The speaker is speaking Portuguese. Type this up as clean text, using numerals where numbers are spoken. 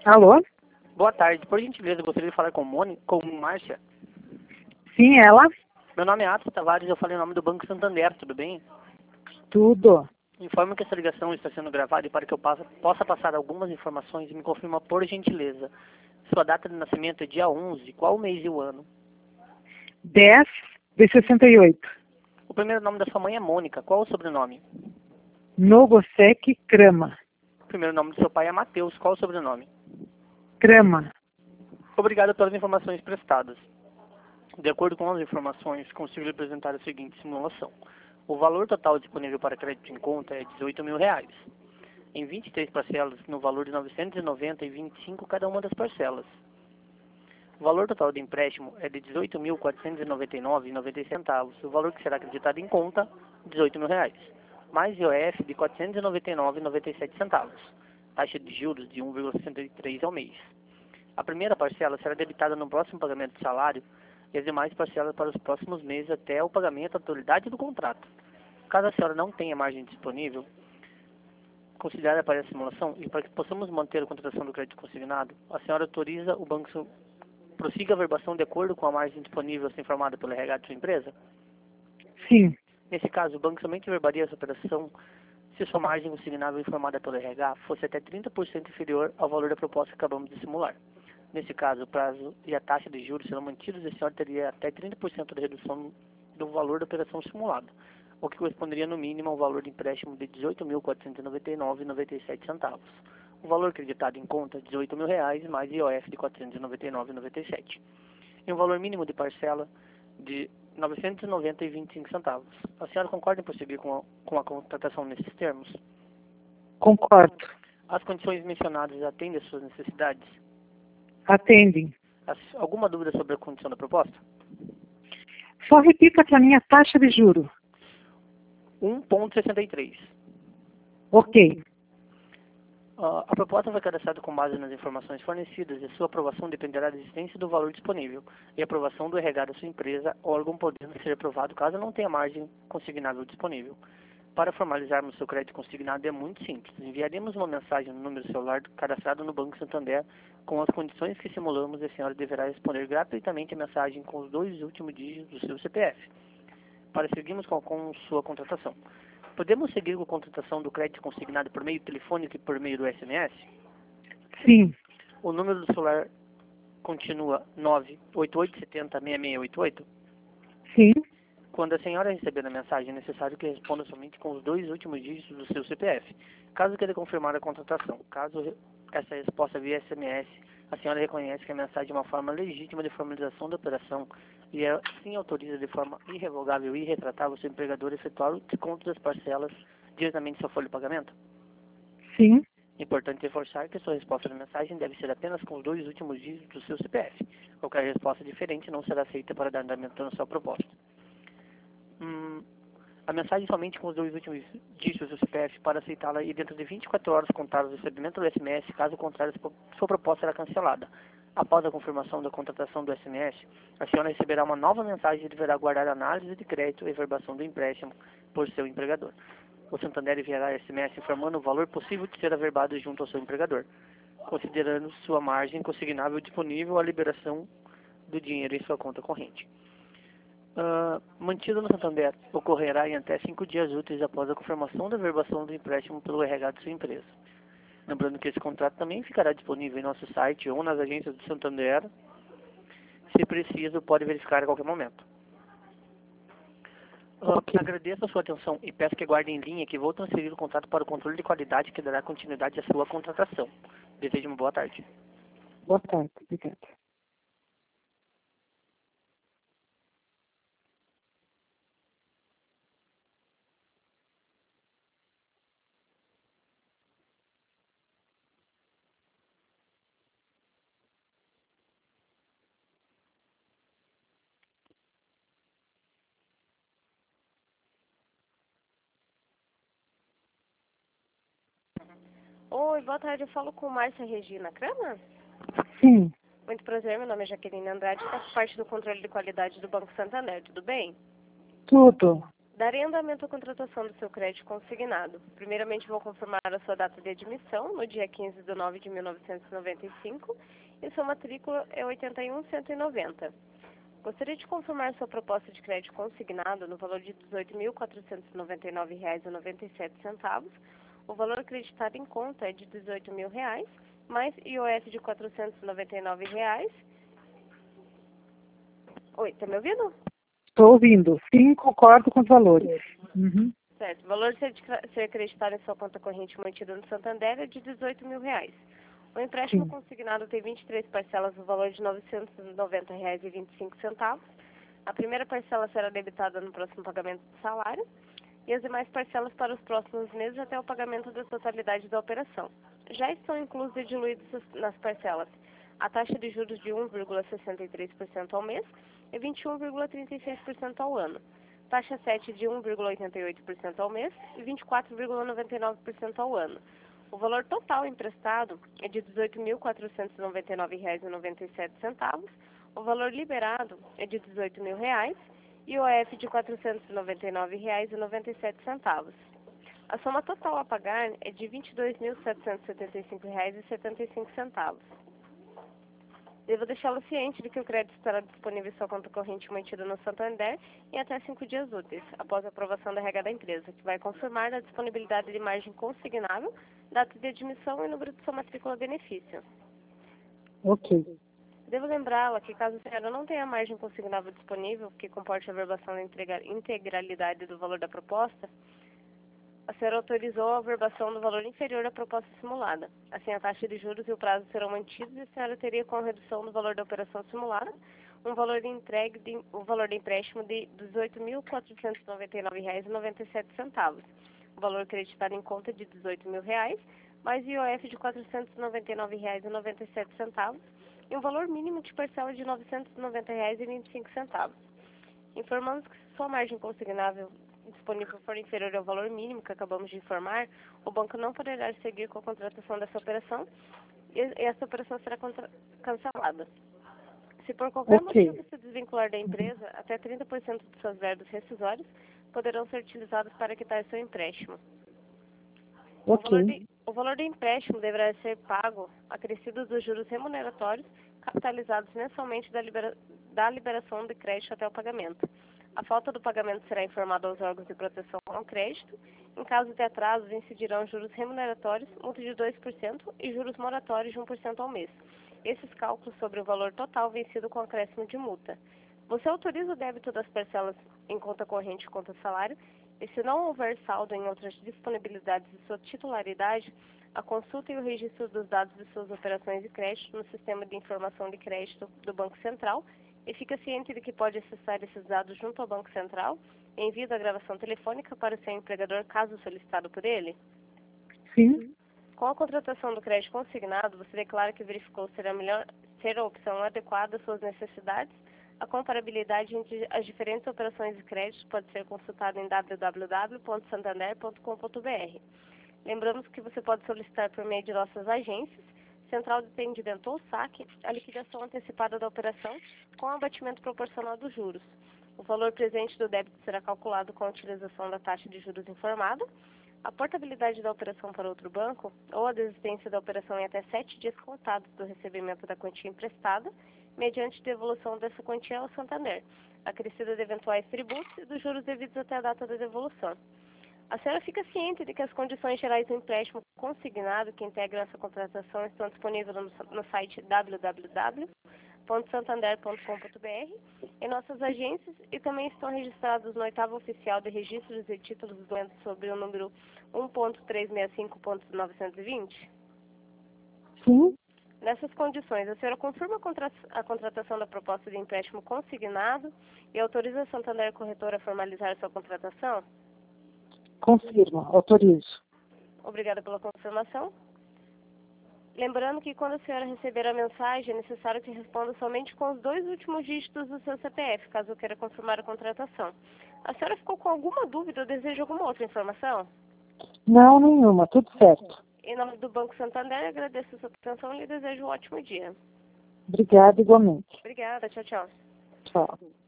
Alô? Boa tarde. Por gentileza, gostaria de falar com Márcia. Sim, ela? Meu nome é Atos Tavares, eu falei o nome do Banco Santander, tudo bem? Tudo. Informo que essa ligação está sendo gravada e para que eu possa passar algumas informações, me confirma por gentileza. Sua data de nascimento é dia 11, qual o mês e o ano? 10 de 68. O primeiro nome da sua mãe é Mônica, qual o sobrenome? Nogosek Crama. O primeiro nome do seu pai é Matheus, qual o sobrenome? Crama. Obrigado pelas informações prestadas. De acordo com as informações, consigo lhe apresentar a seguinte simulação. O valor total disponível para crédito em conta é R$18 mil. Em 23 parcelas, no valor de R$ 990,25 cada uma das parcelas. O valor total do empréstimo é de R$ 18.499,97. O valor que será acreditado em conta, R$18 mil. Mais IOF de R$ 499,97. Taxa de juros de 1,63 ao mês. A primeira parcela será debitada no próximo pagamento de salário e as demais parcelas para os próximos meses até o pagamento da totalidade do contrato. Caso a senhora não tenha margem disponível, considerada para essa simulação e para que possamos manter a contratação do crédito consignado, a senhora autoriza o banco prossiga a verbação de acordo com a margem disponível a ser informada pelo RH de sua empresa? Sim. Nesse caso, o banco somente verbaria essa operação se sua margem consignável informada pelo RH fosse até 30% inferior ao valor da proposta que acabamos de simular. Nesse caso, o prazo e a taxa de juros serão mantidos e a senhora teria até 30% de redução do valor da operação simulada, o que corresponderia no mínimo ao valor de empréstimo de R$ 18.499,97. O valor acreditado em conta, R$ 18 mil mais IOF de R$ 499,97. E um valor mínimo de parcela de R$ 990,25. A senhora concorda em prosseguir com a contratação nesses termos? Concordo. As condições mencionadas atendem às suas necessidades? Atendem. Alguma dúvida sobre a condição da proposta? Só repita para mim a taxa de juro. 1,63. Ok. A proposta foi cadastrada com base nas informações fornecidas e sua aprovação dependerá da existência do valor disponível e aprovação do RH da sua empresa, órgão podendo ser aprovado caso não tenha margem consignável disponível. Para formalizarmos seu crédito consignado é muito simples. Enviaremos uma mensagem no número celular cadastrado no Banco Santander com as condições que simulamos e a senhora deverá responder gratuitamente a mensagem com os 2 últimos dígitos do seu CPF. Para seguirmos com sua contratação. Podemos seguir com a contratação do crédito consignado por meio telefônico e por meio do SMS? Sim. O número do celular continua 98870-6688? Sim. Quando a senhora receber a mensagem, é necessário que responda somente com os 2 últimos dígitos do seu CPF. Caso queira confirmar a contratação, caso essa resposta via SMS, a senhora reconhece que a mensagem é uma forma legítima de formalização da operação e assim autoriza de forma irrevogável e irretratável o seu empregador a efetuar o desconto das parcelas diretamente em sua folha de pagamento? Sim. Importante reforçar que a sua resposta da mensagem deve ser apenas com os 2 últimos dígitos do seu CPF. Qualquer resposta diferente não será aceita para dar andamento na sua proposta. A mensagem somente com os 2 últimos dígitos do CPF para aceitá-la e dentro de 24 horas contadas do recebimento do SMS, caso contrário, sua proposta será cancelada. Após a confirmação da contratação do SMS, a senhora receberá uma nova mensagem e deverá aguardar a análise de crédito e verbação do empréstimo por seu empregador. O Santander enviará SMS informando o valor possível de ser averbado junto ao seu empregador, considerando sua margem consignável disponível à liberação do dinheiro em sua conta corrente. Mantido no Santander, ocorrerá em até 5 dias úteis após a confirmação da verbação do empréstimo pelo RH de sua empresa. Lembrando que esse contrato também ficará disponível em nosso site ou nas agências do Santander. Se preciso, pode verificar a qualquer momento. Ok. Agradeço a sua atenção e peço que aguarde em linha que vou transferir o contrato para o controle de qualidade que dará continuidade à sua contratação. Desejo uma boa tarde. Boa tarde. Obrigada. Oi, boa tarde. Eu falo com Márcia Regina Crama? Sim. Muito prazer, meu nome é Jaqueline Andrade, faço parte do controle de qualidade do Banco Santander, tudo bem? Tudo. Darei andamento à contratação do seu crédito consignado. Primeiramente, vou confirmar a sua data de admissão, no dia 15 de 9 de 1995, e sua matrícula é 81190. Gostaria de confirmar sua proposta de crédito consignado no valor de R$ 18.499,97. O valor acreditado em conta é de R$ 18.000, mais IOF de R$ 499. Oi, tá me ouvindo? Estou ouvindo. Sim, concordo com os valores. Uhum. Certo. O valor ser acreditado em sua conta corrente mantida no Santander é de R$ 18.000. O empréstimo Sim. consignado tem 23 parcelas no valor de R$ 990,25. A primeira parcela será debitada no próximo pagamento do salário e as demais parcelas para os próximos meses até o pagamento da totalidade da operação. Já estão inclusos e diluídos nas parcelas a taxa de juros de 1,63% ao mês e 21,36% ao ano, taxa 7 de 1,88% ao mês e 24,99% ao ano. O valor total emprestado é de R$ 18.499,97, o valor liberado é de R$ 18.000 e o OF de R$ 499,97. A soma total a pagar é de R$ 22.775,75. Devo deixá-lo ciente de que o crédito estará disponível em sua conta corrente mantida no Santander em até 5 dias úteis, após a aprovação da regra da empresa, que vai confirmar a disponibilidade de margem consignável, data de admissão e número de sua matrícula benefício. Ok. Devo lembrá-la que, caso a senhora não tenha margem consignável disponível, que comporte a averbação da integralidade do valor da proposta, a senhora autorizou a averbação do valor inferior à proposta simulada. Assim, a taxa de juros e o prazo serão mantidos e a senhora teria, com redução do valor da operação simulada, um valor de empréstimo de R$ 18.499,97. O valor acreditado em conta de R$ 18.000, mais IOF de R$ 499,97 e um valor mínimo de parcela de R$ 990,25. Informamos que, se sua margem consignável disponível for inferior ao valor mínimo que acabamos de informar, o banco não poderá seguir com a contratação dessa operação e essa operação será cancelada. Se por qualquer motivo se desvincular da empresa, até 30% de seus verbos rescisórios poderão ser utilizados para quitar seu empréstimo. O valor do empréstimo deverá ser pago acrescido dos juros remuneratórios capitalizados mensalmente da liberação de crédito até o pagamento. A falta do pagamento será informada aos órgãos de proteção ao crédito. Em caso de atrasos, incidirão juros remuneratórios, multa de 2% e juros moratórios de 1% ao mês. Esses cálculos sobre o valor total vencido com acréscimo de multa. Você autoriza o débito das parcelas em conta corrente e conta salário, e se não houver saldo em outras disponibilidades de sua titularidade, a consulta e o registro dos dados de suas operações de crédito no Sistema de Informação de Crédito do Banco Central, e fica ciente de que pode acessar esses dados junto ao Banco Central em envio da gravação telefônica para o seu empregador, caso solicitado por ele? Sim. Com a contratação do crédito consignado, você declara que verificou ser a opção adequada às suas necessidades. A comparabilidade entre as diferentes operações de crédito pode ser consultada em www.santander.com.br. Lembramos que você pode solicitar por meio de nossas agências, Central de Atendimento ou SAC, a liquidação antecipada da operação com abatimento proporcional dos juros. O valor presente do débito será calculado com a utilização da taxa de juros informada. A portabilidade da operação para outro banco ou a desistência da operação em até 7 dias contados do recebimento da quantia emprestada, mediante devolução dessa quantia ao Santander, acrescida de eventuais tributos e dos juros devidos até a data da devolução. A senhora fica ciente de que as condições gerais do empréstimo consignado que integram essa contratação estão disponíveis no site www.santander.com.br, em nossas agências, e também estão registrados no 8º Oficial de Registros e Títulos do Documentos sobre o número 1.365.920? Sim. Nessas condições, a senhora confirma a contratação da proposta de empréstimo consignado e autoriza a Santander Corretora a formalizar sua contratação? Confirmo, autorizo. Obrigada pela confirmação. Lembrando que quando a senhora receber a mensagem, é necessário que responda somente com os 2 últimos dígitos do seu CPF, caso queira confirmar a contratação. A senhora ficou com alguma dúvida ou deseja alguma outra informação? Não, nenhuma, tudo certo. Em nome do Banco Santander, agradeço a sua atenção e lhe desejo um ótimo dia. Obrigada, igualmente. Obrigada, tchau, tchau. Tchau.